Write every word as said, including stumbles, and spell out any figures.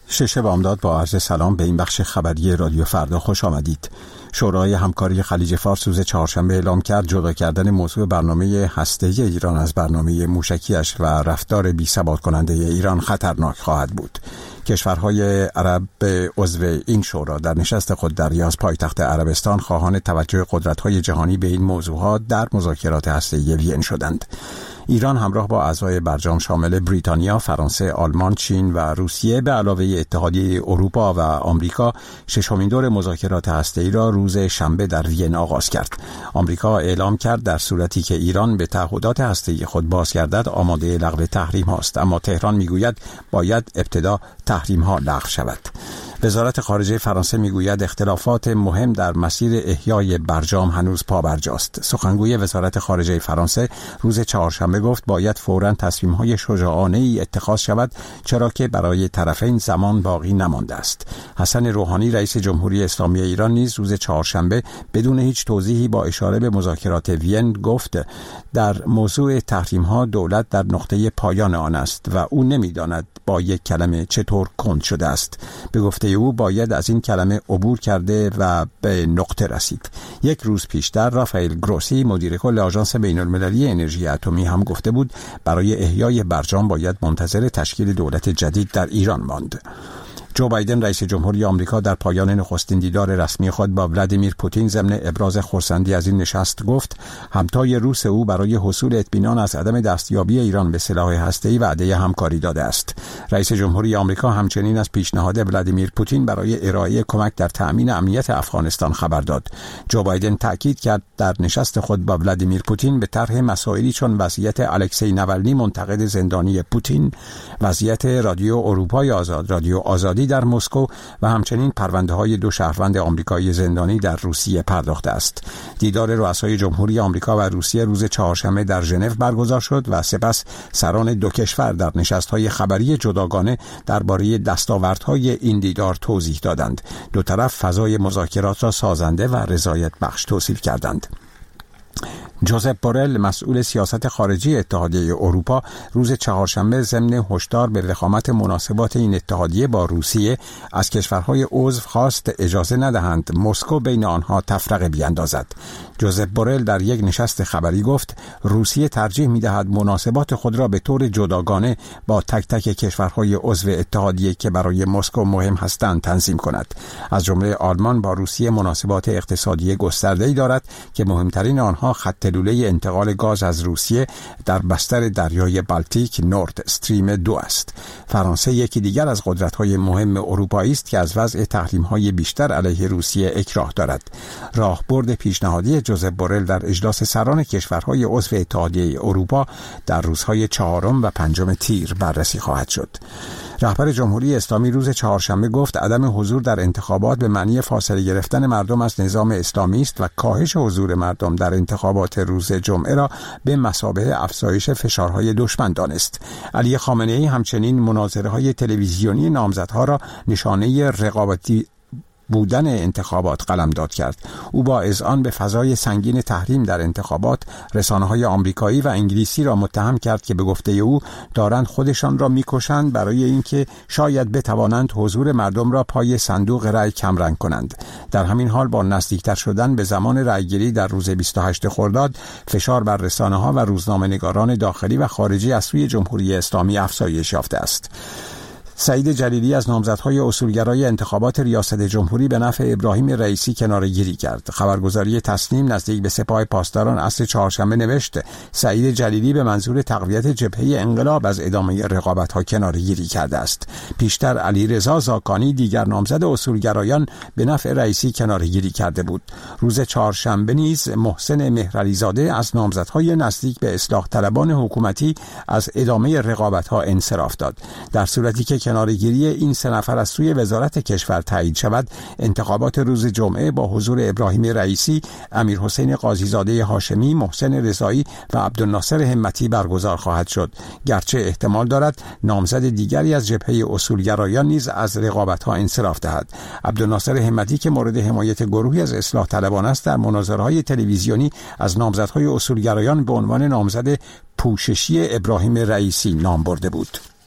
شش بامداد با عرض سلام به این بخش خبری رادیو فردا خوش آمدید. شورای همکاری خلیج فارس روز چهارشنبه اعلام کرد جدا کردن موضوع برنامه هسته‌ای ایران از برنامه موشکیش و رفتار بی‌ثبات کننده ایران خطرناک خواهد بود. کشورهای عرب عضو این شورا در نشست خود در ریاض پایتخت عربستان خواهان توجه قدرت‌های جهانی به این موضوعات در مذاکرات هسته‌ای وین شدند. ایران همراه با اعضای برجام شامل بریتانیا، فرانسه، آلمان، چین و روسیه به علاوه اتحادیه اروپا و آمریکا ششمین دور مذاکرات هسته‌ای را روز شنبه در وین آغاز کرد. آمریکا اعلام کرد در صورتی که ایران به تعهدات هسته‌ای خود بازگردد آماده لغو تحریم است، اما تهران میگوید باید ابتدا تحریم ها لغو شود. وزارت خارجه فرانسه میگوید اختلافات مهم در مسیر احیای برجام هنوز پابرجاست. سخنگوی وزارت خارجه فرانسه روز چهارشنبه گفت باید فوراً تصمیم‌های شجاعانه‌ای اتخاذ شود، چرا که برای طرفین زمان باقی نمانده است. حسن روحانی رئیس جمهوری اسلامی ایران نیز روز چهارشنبه بدون هیچ توضیحی با اشاره به مذاکرات وین گفت در موضوع تحریم‌ها دولت در نقطه پایان آن است و او نمی‌داند با یک کلمه چطور کند شده است. به گفته او باید از این کلمه عبور کرده و به نقطه رسید. یک روز پیشتر رافائل گروسی مدیر کل آژانس بین‌المللی انرژی اتمی هم گفته بود برای احیای برجام باید منتظر تشکیل دولت جدید در ایران ماند. جو بایدن رئیس جمهوری آمریکا در پایان نخستین دیدار رسمی خود با ولادیمیر پوتین ضمن ابراز خرسندی از این نشست گفت همتای روس او برای حصول اطمینان از عدم دستیابی ایران به سلاح هسته‌ای وعده همکاری داده است. رئیس جمهوری آمریکا همچنین از پیشنهاد ولادیمیر پوتین برای ارائه کمک در تأمین امنیت افغانستان خبر داد. جو بایدن تاکید کرد در نشست خود با ولادیمیر پوتین به طرح مسائلی چون وضعیت الکسی ناولنی منتقد زندانی پوتین، وضعیت رادیو اروپای آزاد، رادیو آزادی در مسکو و همچنین پرونده‌های دو شهروند آمریکایی زندانی در روسیه پرداخته است. دیدار رؤسای جمهوری آمریکا و روسیه روز چهارشنبه در ژنو برگزار شد و سپس سران دو کشور در نشست‌های خبری جداگانه درباره دستاوردهای این دیدار توضیح دادند. دو طرف فضای مذاکرات را سازنده و رضایت بخش توصیف کردند. جوزپ بورل مسئول سیاست خارجی اتحادیه اروپا روز چهارشنبه ضمن هشدار به وخامت مناسبات این اتحادیه با روسیه از کشورهای عضو خواست اجازه ندهند مسکو بین آنها تفرقه بیاندازد. جوزپ بورل در یک نشست خبری گفت روسیه ترجیح می‌دهد مناسبات خود را به طور جداگانه با تک تک کشورهای عضو اتحادیه که برای مسکو مهم هستند تنظیم کند. از جمله آلمان با روسیه مناسبات اقتصادی گسترده‌ای دارد که مهمترین آنها خط لوله انتقال گاز از روسیه در بستر دریای بالتیک نورد استریم دو است. فرانسه یکی دیگر از قدرت‌های مهم اروپایی است که از وضع تحریم‌های بیشتر علیه روسیه اکراه دارد. راهبرد پیشنهادی جوزپ بورل در اجلاس سران کشورهای عضو اتحادیه اروپا در روزهای چهارم و پنجم تیر بررسی خواهد شد. رهبر جمهوری اسلامی روز چهارشنبه گفت عدم حضور در انتخابات به معنی فاصله گرفتن مردم از نظام اسلامی است و کاهش حضور مردم در انتخابات روز جمعه را به مثابه افزایش فشارهای دشمن دانست. علی خامنه‌ای همچنین مناظره‌های تلویزیونی نامزدها را نشانه رقابتی بودن انتخابات قلمداد کرد. او با اذعان به فضای سنگین تحریم در انتخابات رسانه‌های آمریکایی و انگلیسی را متهم کرد که به گفته او دارند خودشان را می‌کشند برای اینکه شاید بتوانند حضور مردم را پای صندوق رأی کمرنگ کنند. در همین حال با نزدیکتر شدن به زمان رأیگیری در روز بیست و هشتم خرداد فشار بر رسانه‌ها و روزنامه‌نگاران داخلی و خارجی از سوی جمهوری اسلامی افزایش یافته است. سعید جلیلی از نامزدهای اصولگرای انتخابات ریاست جمهوری به نفع ابراهیم رئیسی کناره‌گیری کرد. خبرگزاری تصنیم نزدیک به سپاه پاسداران عصر چهارشنبه نوشت سعید جلیلی به منظور تقویت جبهه انقلاب از ادامه رقابت‌ها کناره‌گیری کرده است. پیشتر علیرضا زاکانی دیگر نامزد اصولگرایان به نفع رئیسی کناره‌گیری کرده بود. روز چهارشنبه نیز محسن مهرعلیزاده از نامزدهای نزدیک به اصلاح طلبان حکومتی از ادامه رقابت‌ها انصراف داد. در صورتی که کناره‌گیری این سه نفر از سوی وزارت کشور تایید شود، انتخابات روز جمعه با حضور ابراهیم رئیسی، امیرحسین قاضیزاده هاشمی، محسن رضایی و عبدالناصر همتی برگزار خواهد شد. گرچه احتمال دارد نامزد دیگری از جبهه اصولگرایان نیز از رقابت‌ها انصراف دهد. عبدالناصر همتی که مورد حمایت گروهی از اصلاح طلبان است، در مناظره‌های تلویزیونی از نامزدهای اصولگرایان به عنوان نامزد پوششی ابراهیم رئیسی نام برده بود.